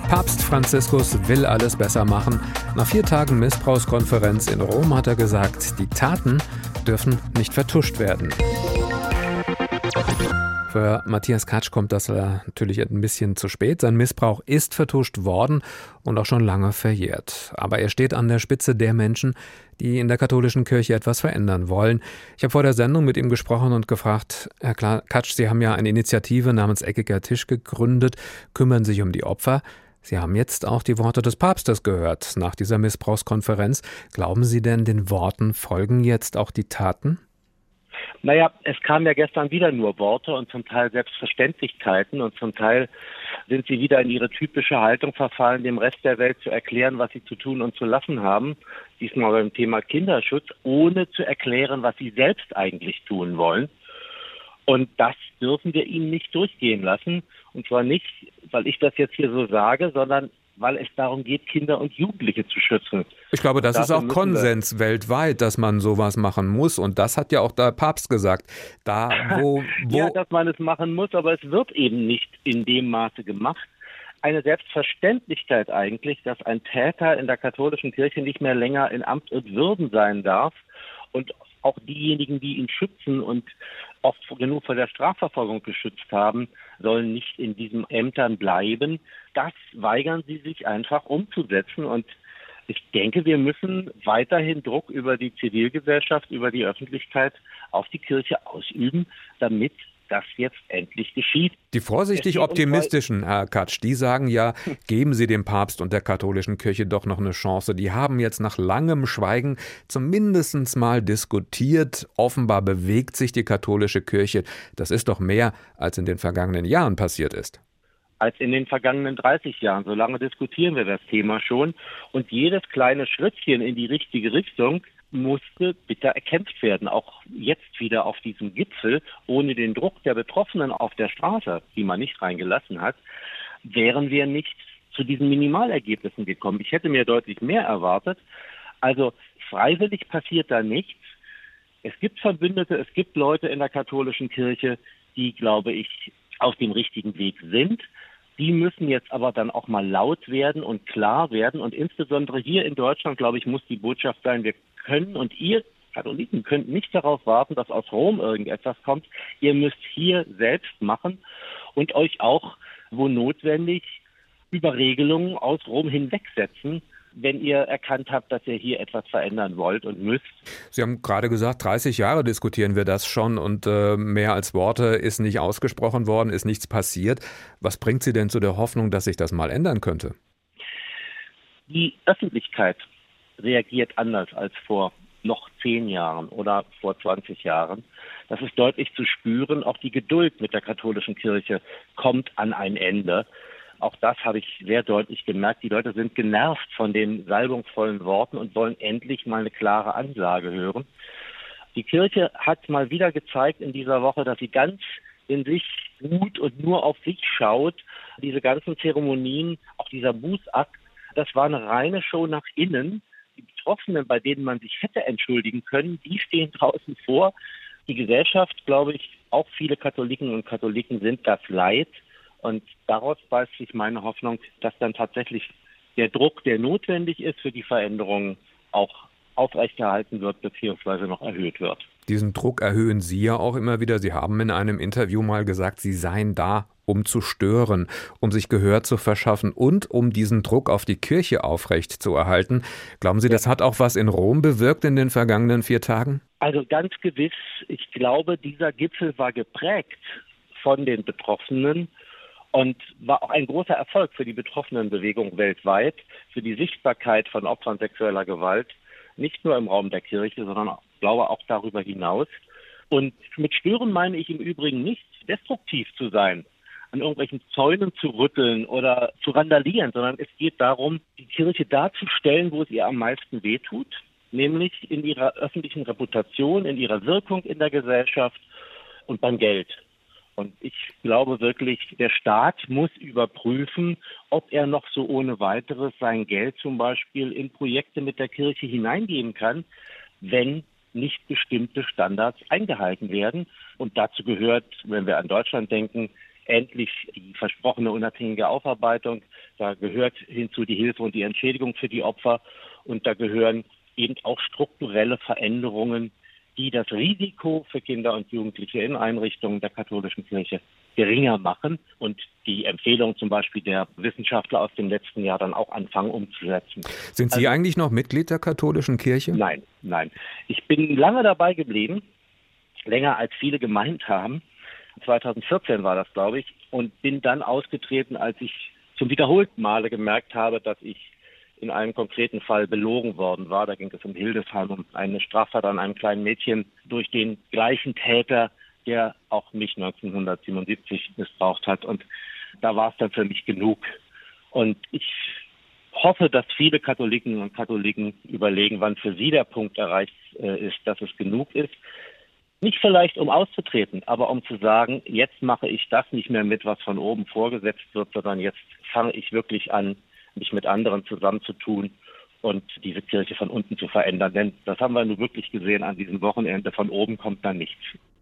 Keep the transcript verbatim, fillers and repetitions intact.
Papst Franziskus will alles besser machen. Nach vier Tagen Missbrauchskonferenz in Rom hat er gesagt, die Taten dürfen nicht vertuscht werden. Für Matthias Katsch kommt das natürlich ein bisschen zu spät. Sein Missbrauch ist vertuscht worden und auch schon lange verjährt. Aber er steht an der Spitze der Menschen, die in der katholischen Kirche etwas verändern wollen. Ich habe vor der Sendung mit ihm gesprochen und gefragt, Herr Katsch, Sie haben ja eine Initiative namens Eckiger Tisch gegründet, kümmern sich um die Opfer. Sie haben jetzt auch die Worte des Papstes gehört nach dieser Missbrauchskonferenz. Glauben Sie denn, den Worten folgen jetzt auch die Taten? Naja, es kamen ja gestern wieder nur Worte und zum Teil Selbstverständlichkeiten und zum Teil sind sie wieder in ihre typische Haltung verfallen, dem Rest der Welt zu erklären, was sie zu tun und zu lassen haben. Diesmal beim Thema Kinderschutz, ohne zu erklären, was sie selbst eigentlich tun wollen. Und das dürfen wir ihnen nicht durchgehen lassen. Und zwar nicht, weil ich das jetzt hier so sage, sondern weil es darum geht, Kinder und Jugendliche zu schützen. Ich glaube, das ist auch Konsens weltweit, dass man sowas machen muss. Und das hat ja auch der Papst gesagt. Da, wo, wo ja, dass man es machen muss, aber es wird eben nicht in dem Maße gemacht. Eine Selbstverständlichkeit eigentlich, dass ein Täter in der katholischen Kirche nicht mehr länger in Amt und Würden sein darf und auch diejenigen, die ihn schützen und auch genug vor der Strafverfolgung geschützt haben, sollen nicht in diesen Ämtern bleiben. Das weigern sie sich einfach umzusetzen. Und ich denke, wir müssen weiterhin Druck über die Zivilgesellschaft, über die Öffentlichkeit auf die Kirche ausüben, damit das jetzt endlich geschieht. Die vorsichtig optimistischen, Herr Katsch, die sagen ja, geben Sie dem Papst und der katholischen Kirche doch noch eine Chance. Die haben jetzt nach langem Schweigen zumindest mal diskutiert. Offenbar bewegt sich die katholische Kirche. Das ist doch mehr, als in den vergangenen Jahren passiert ist. Als in den vergangenen dreißig Jahren. So lange diskutieren wir das Thema schon. Und jedes kleine Schrittchen in die richtige Richtung musste bitter erkämpft werden. Auch jetzt wieder auf diesem Gipfel, ohne den Druck der Betroffenen auf der Straße, die man nicht reingelassen hat, wären wir nicht zu diesen Minimalergebnissen gekommen. Ich hätte mir deutlich mehr erwartet. Also freiwillig passiert da nichts. Es gibt Verbündete, es gibt Leute in der katholischen Kirche, die, glaube ich, auf dem richtigen Weg sind. Die müssen jetzt aber dann auch mal laut werden und klar werden. Und insbesondere hier in Deutschland, glaube ich, muss die Botschaft sein, wir können und ihr Katholiken könnt nicht darauf warten, dass aus Rom irgendetwas kommt. Ihr müsst hier selbst machen und euch auch, wo notwendig, über Regelungen aus Rom hinwegsetzen, wenn ihr erkannt habt, dass ihr hier etwas verändern wollt und müsst. Sie haben gerade gesagt, dreißig Jahre diskutieren wir das schon und äh, mehr als Worte ist nicht ausgesprochen worden, ist nichts passiert. Was bringt Sie denn zu der Hoffnung, dass sich das mal ändern könnte? Die Öffentlichkeit reagiert anders als vor noch zehn Jahren oder vor zwanzig Jahren. Das ist deutlich zu spüren. Auch die Geduld mit der katholischen Kirche kommt an ein Ende. Auch das habe ich sehr deutlich gemerkt. Die Leute sind genervt von den salbungsvollen Worten und wollen endlich mal eine klare Ansage hören. Die Kirche hat mal wieder gezeigt in dieser Woche, dass sie ganz in sich ruht und nur auf sich schaut. Diese ganzen Zeremonien, auch dieser Bußakt, das war eine reine Show nach innen. Die Betroffenen, bei denen man sich hätte entschuldigen können, die stehen draußen vor. Die Gesellschaft, glaube ich, auch viele Katholiken und Katholiken sind das leid. Und daraus speist sich meine Hoffnung, dass dann tatsächlich der Druck, der notwendig ist für die Veränderungen, auch aufrechterhalten wird bzw. noch erhöht wird. Diesen Druck erhöhen Sie ja auch immer wieder. Sie haben in einem Interview mal gesagt, Sie seien da, um zu stören, um sich Gehör zu verschaffen und um diesen Druck auf die Kirche aufrecht zu erhalten. Glauben Sie, das hat auch was in Rom bewirkt in den vergangenen vier Tagen? Also ganz gewiss. Ich glaube, dieser Gipfel war geprägt von den Betroffenen und war auch ein großer Erfolg für die Betroffenenbewegung weltweit, für die Sichtbarkeit von Opfern sexueller Gewalt, nicht nur im Raum der Kirche, sondern ich glaube auch darüber hinaus. Und mit Stören meine ich im Übrigen nicht, destruktiv zu sein, an irgendwelchen Zäunen zu rütteln oder zu randalieren, sondern es geht darum, die Kirche darzustellen, wo es ihr am meisten wehtut, nämlich in ihrer öffentlichen Reputation, in ihrer Wirkung in der Gesellschaft und beim Geld. Und ich glaube wirklich, der Staat muss überprüfen, ob er noch so ohne weiteres sein Geld zum Beispiel in Projekte mit der Kirche hineingeben kann, wenn nicht bestimmte Standards eingehalten werden. Und dazu gehört, wenn wir an Deutschland denken, endlich die versprochene unabhängige Aufarbeitung. Da gehört hinzu die Hilfe und die Entschädigung für die Opfer. Und da gehören eben auch strukturelle Veränderungen, die das Risiko für Kinder und Jugendliche in Einrichtungen der katholischen Kirche geringer machen und die Empfehlung zum Beispiel der Wissenschaftler aus dem letzten Jahr dann auch anfangen umzusetzen. Sind Sie also, eigentlich noch Mitglied der katholischen Kirche? Nein, nein. Ich bin lange dabei geblieben, länger als viele gemeint haben. zweitausendvierzehn war das, glaube ich, und bin dann ausgetreten, als ich zum wiederholten Male gemerkt habe, dass ich in einem konkreten Fall belogen worden war. Da ging es um Hildesheim, um eine Straftat an einem kleinen Mädchen durch den gleichen Täter, der auch mich neunzehnhundertsiebenundsiebzig missbraucht hat. Und da war es dann für mich genug. Und ich hoffe, dass viele Katholiken und Katholiken überlegen, wann für sie der Punkt erreicht äh, ist, dass es genug ist. Nicht vielleicht, um auszutreten, aber um zu sagen, jetzt mache ich das nicht mehr mit, was von oben vorgesetzt wird, sondern jetzt fange ich wirklich an, mich mit anderen zusammenzutun und diese Kirche von unten zu verändern. Denn das haben wir nur wirklich gesehen an diesem Wochenende. Von oben kommt da nichts.